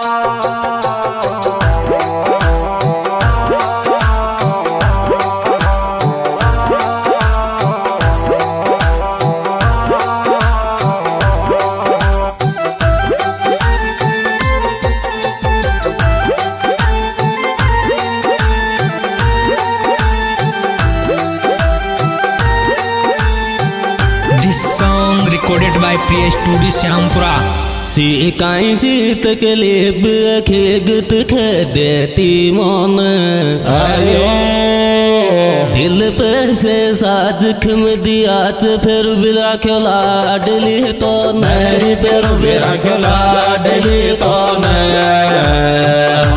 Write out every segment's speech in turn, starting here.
recorded by Priya Studio Syampura. सिकाई जीत के लेब खेगत देती मन आयो दिल पर से साजख में दिया फिर बिरा खेला डली तो नरी फिर बिरा खेला डली तो न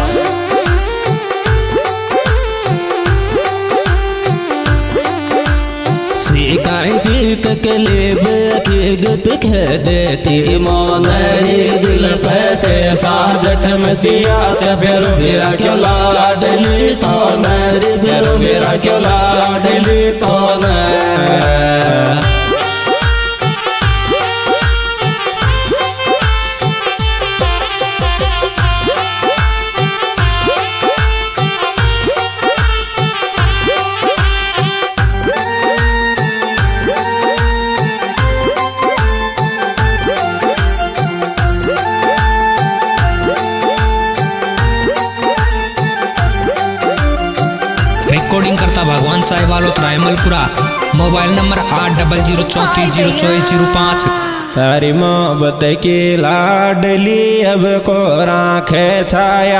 सिकाई जीत के लेब खेगत देती मन दिल पैसे साजख में दिया फिर मेरा खेला डली तो नरी फिर मेरा खेला डली तो न रिकॉर्डिंग करता भगवान साहिब वालों रायमलपुरा। Mobile number 8034044005। तारी मोहब्बत की लाडली अब को राखे छाया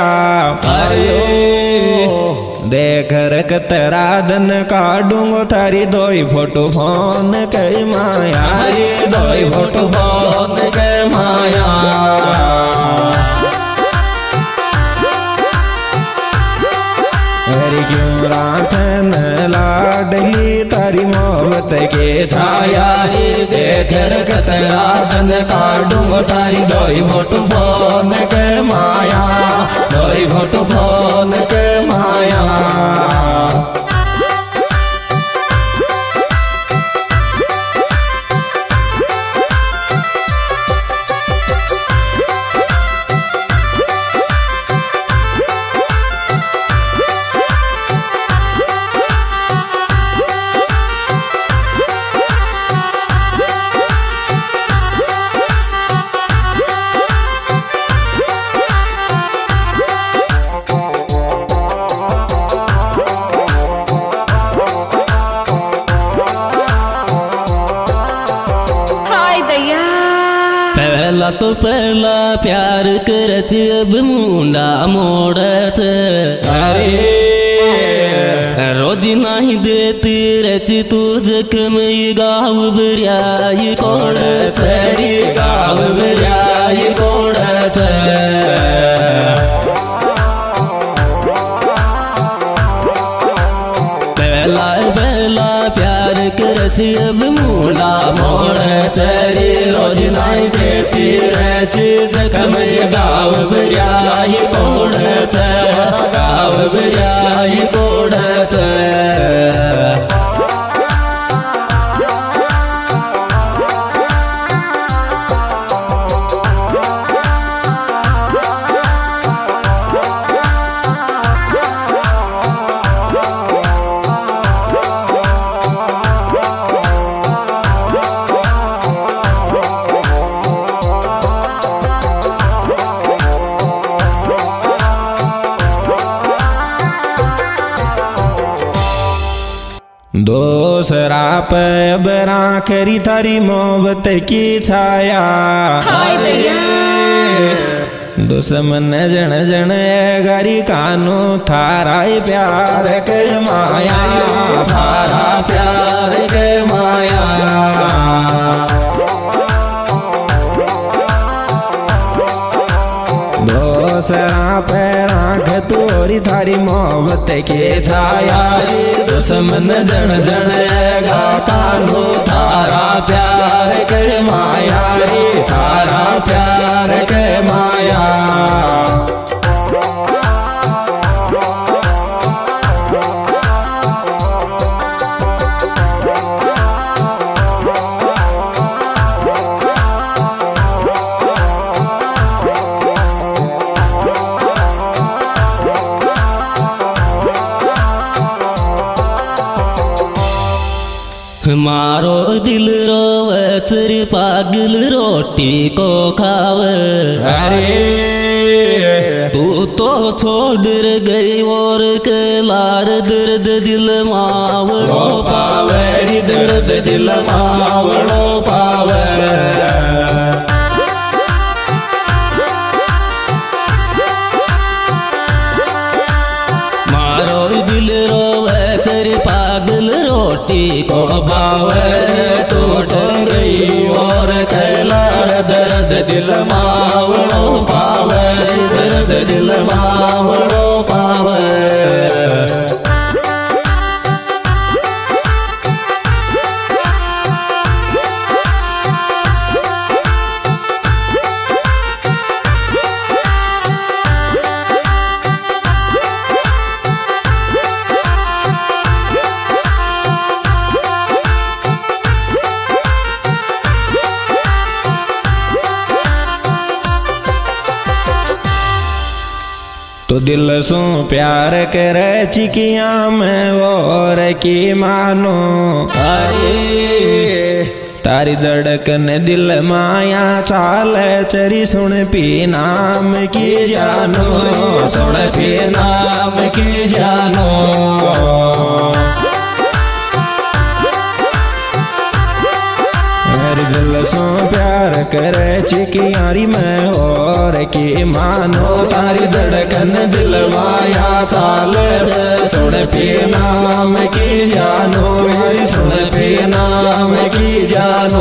देख रख तेरा दन काटूंगो थारी दोई फोटो फोन कई माया दोई फोटो फोन कई माया क्यों राखन लाडली तारी मोहब्बत के छाया देख रख तेरा दन काटूंगो तारी दोई फोटो फोन के माया दोई फोटो फोन के माया पहला तो पहला प्यार करच अब मुंडा मोड़च अरे रोजी नहीं देती रच तू जख्म गाँव बरियाई कोड़च गाँव बरियाई कोड़च पहला पहला प्यार करच अब मुंडा मोड़च रोज नहीं देती चीज कमर गाँव बरियाई कोड़च गाँव बरियाई कोड़च दूसरा पे बरा खरी थारी मोहब्बत की छाया दुश्मन जन जन गरी कानू थारा प्यार के माया थारा प्यार के माया दूसरा पे राख तोरी थारी मोहब्बत के छाया दुश्मन जन जन गा कानू थारा प्यार के माया थारा प्यार के माया दिल रोवे चरी पागल रोटी को खावे। अरे तू तो छोड़ गई और के लार दर्द दिल मावड़ो पावे री दर्द दिल मावड़ो पावे। मारो दिल रोवे चरी पागल रोटी को भावे टूट गई और कैलार दर्द दिल मावड़ो पावे दर्द दिल मावड़ो पावे। तो दिल सो प्यार करे चिकिया में और की मानो। अरे तारी धड़कन दिल माया चाल चरी सुन पी नाम की जानो सुन पी नाम की जानो। दिल सो प्यार करे चिकियारी में और की मानो। तारी धड़कन दिल माया चाल सुन पी नाम की जानो सुन पी नाम की जानो।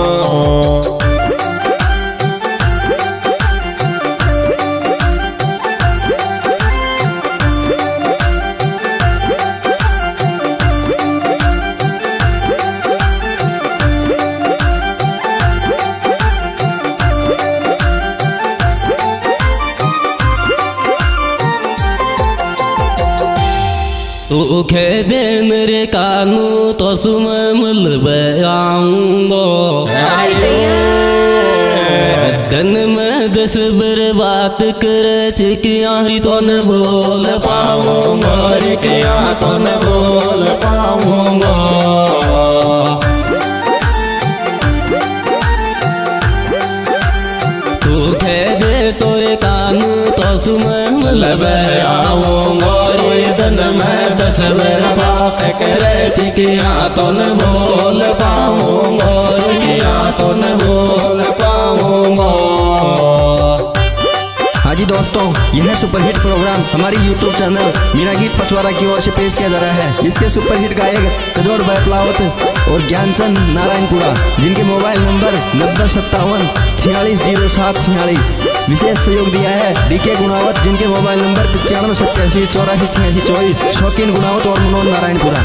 तू खे देन रे कानू तो सुम मिलबे आऊंगो। दिन में 10 बार बात करे चिकियारी तो न बोल पाऊंगा क्या तो न बोल पाऊंगा। तू खे दे तोरे कानू तो सुम मिलबे आऊंगो। दिन में 10 बार बात करे चिकिया तो न बोल पाऊंगा चिकिया तो न बोल पाऊंगा। हाँ जी दोस्तों, यह सुपरहिट प्रोग्राम हमारी YouTube चैनल मीना गीत पचवारा की ओर से पेश किया जा रहा है। इसके सुपरहिट गायक कजोड़ बैपलावत और ज्ञानचंद नारायणपुरा, जिनके मोबाइल नंबर 9057460746। विशेष सहयोग दिया है DK गुणावत, जिनके मोबाइल नंबर 9587848624। शौकीन गुणावत और मनोज नारायणपुरा।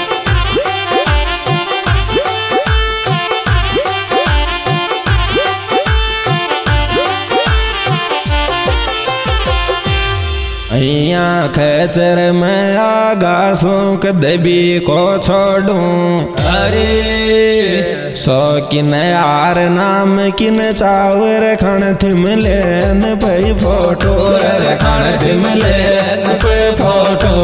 खेचर में आगासों कदबी को छोड़ूं। अरे शौकीन यार नाम किन चावर खण थिम लेन पे फोटो खण थिम लेन पे फोटो।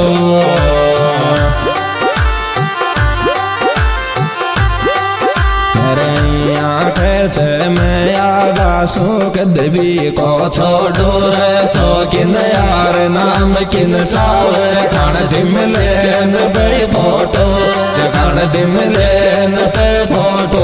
खेचर में आगासों कदबी को छोड़ो रे शौकीन यार नाम किन चावर खण थिम लेन पे फोटो खण थिम लेन पे फोटो।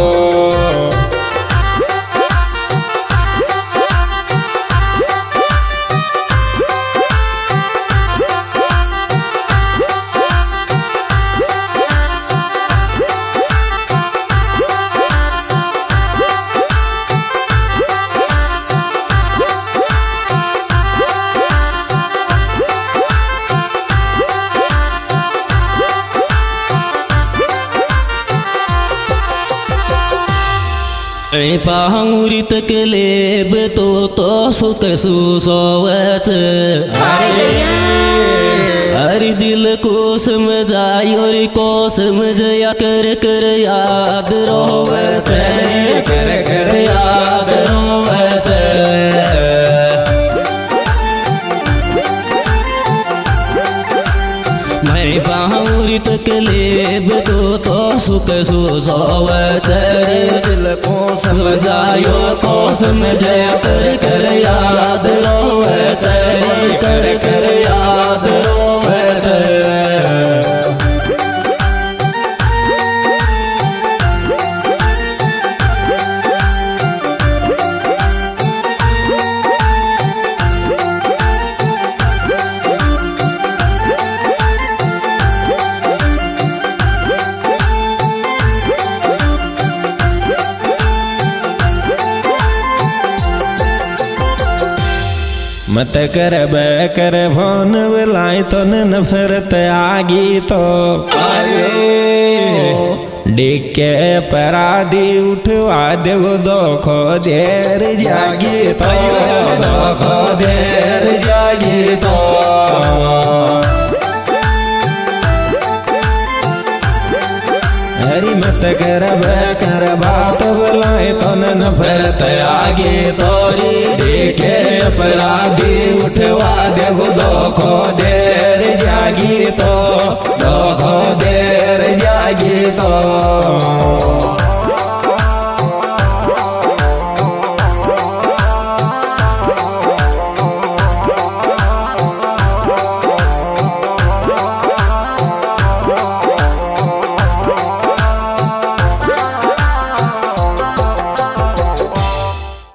पाहुरी तक लेब तो सुख सुसोवच। हर दिल को समझाई और को समझया कर कर याद रोवच कर कर याद रोवच। मैं पाहुरी पूरी तकलीफ तो सुख सुसोवे तेरे दिल को समझायो तो समझे कर याद रोवे तेरे कर याद रोवे तेरे। मत कर फोन बुलाई तो नफरत आगी तो डिके अपराधी उठवा दे दुखो देर जागी तो दुखो देर जागी तो हरी मत कर बात बुलाए तो नफरत आगे तोरी देखे अपराधी उठवा दे दुखो देर जागी तो दुखो देर